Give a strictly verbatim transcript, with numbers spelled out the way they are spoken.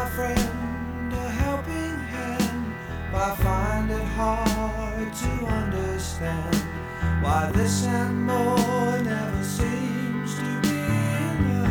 friend a helping hand, but I find it hard to understand why this and more